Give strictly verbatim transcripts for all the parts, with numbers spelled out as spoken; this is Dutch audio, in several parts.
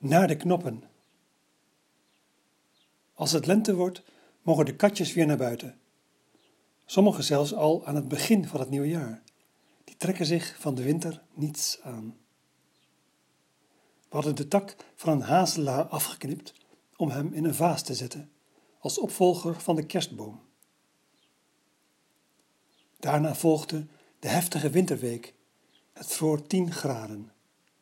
Naar de knoppen. Als het lente wordt, mogen de katjes weer naar buiten. Sommigen zelfs al aan het begin van het nieuwe jaar. Die trekken zich van de winter niets aan. We hadden de tak van een hazelaar afgeknipt om hem in een vaas te zetten, als opvolger van de kerstboom. Daarna volgde de heftige winterweek. Het vroor tien graden.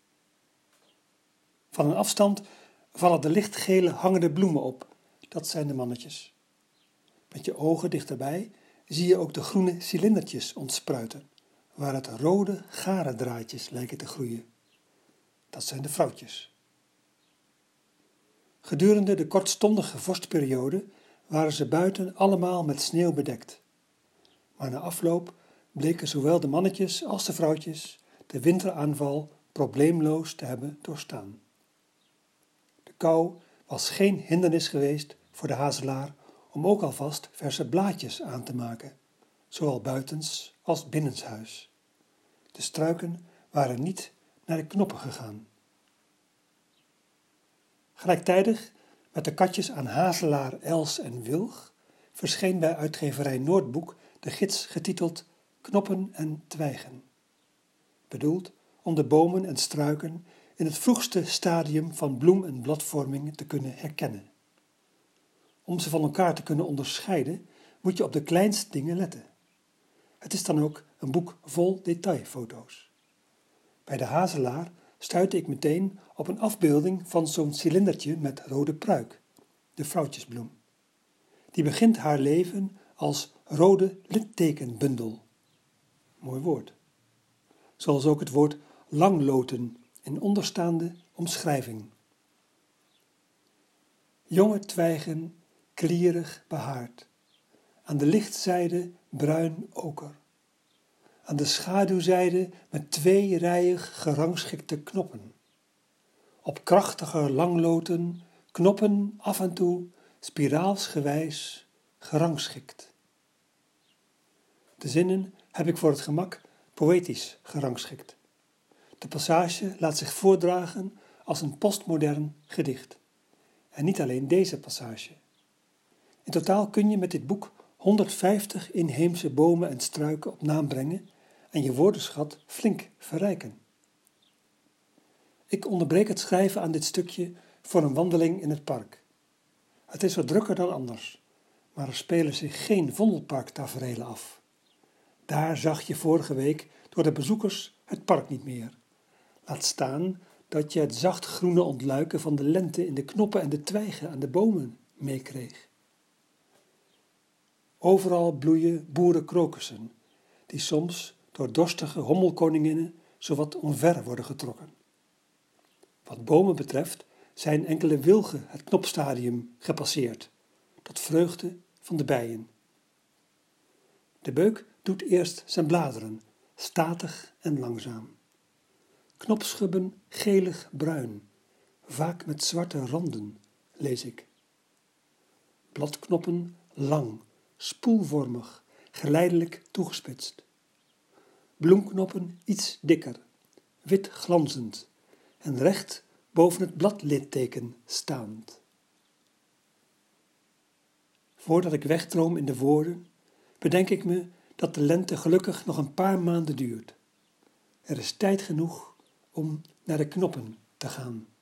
Van een afstand vallen de lichtgele hangende bloemen op. Dat zijn de mannetjes. Met je ogen dichterbij zie je ook de groene cilindertjes ontspruiten, waar het rode garendraadjes lijken te groeien. Dat zijn de vrouwtjes. Gedurende de kortstondige vorstperiode waren ze buiten allemaal met sneeuw bedekt. Maar na afloop bleken zowel de mannetjes als de vrouwtjes de winteraanval probleemloos te hebben doorstaan. De kou was geen hindernis geweest voor de hazelaar om ook alvast verse blaadjes aan te maken, zowel buitens als binnenshuis. De struiken waren niet naar de knoppen gegaan. Gelijktijdig met de katjes aan hazelaar, els en wilg verscheen bij uitgeverij Noordboek de gids getiteld Knoppen en twijgen, bedoeld om de bomen en struiken in het vroegste stadium van bloem- en bladvorming te kunnen herkennen. Om ze van elkaar te kunnen onderscheiden, moet je op de kleinste dingen letten. Het is dan ook een boek vol detailfoto's. Bij de hazelaar stuitte ik meteen op een afbeelding van zo'n cilindertje met rode pruik, de vrouwtjesbloem. Die begint haar leven als rode littekenbundel. Mooi woord. Zoals ook het woord langloten in onderstaande omschrijving. Jonge twijgen, klierig behaard. Aan de lichtzijde bruin oker. Aan de schaduwzijde met twee rijig gerangschikte knoppen. Op krachtiger langloten knoppen af en toe spiraalsgewijs gerangschikt. De zinnen heb ik voor het gemak poëtisch gerangschikt. De passage laat zich voordragen als een postmodern gedicht. En niet alleen deze passage. In totaal kun je met dit boek honderdvijftig inheemse bomen en struiken op naam brengen en je woordenschat flink verrijken. Ik onderbreek het schrijven aan dit stukje voor een wandeling in het park. Het is wat drukker dan anders, maar er spelen zich geen Vondelparktaferelen af. Daar zag je vorige week door de bezoekers het park niet meer. Laat staan dat je het zachtgroene ontluiken van de lente in de knoppen en de twijgen aan de bomen meekreeg. Overal bloeien boerenkrokussen, die soms door dorstige hommelkoninginnen zowat omver worden getrokken. Wat bomen betreft zijn enkele wilgen het knopstadium gepasseerd, tot vreugde van de bijen. De beuk doet eerst zijn bladeren, statig en langzaam. Knopschubben gelig-bruin, vaak met zwarte randen, lees ik. Bladknoppen lang, spoelvormig, geleidelijk toegespitst. Bloemknoppen iets dikker, wit glanzend en recht boven het bladlitteken staand. Voordat ik wegdroom in de woorden, bedenk ik me dat de lente gelukkig nog een paar maanden duurt. Er is tijd genoeg om naar de knoppen te gaan.